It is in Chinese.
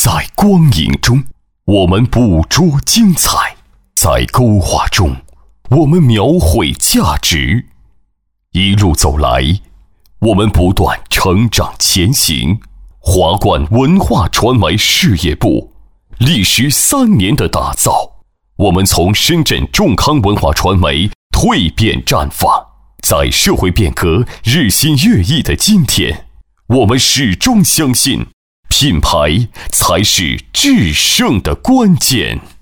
在光影中，我们捕捉精彩；在勾画中，我们描绘价值。一路走来，我们不断成长前行。华冠文化传媒事业部历时3年的打造，我们从深圳众康文化传媒蜕变绽放，在社会变革日新月异的今天，我们始终相信，品牌才是制胜的关键。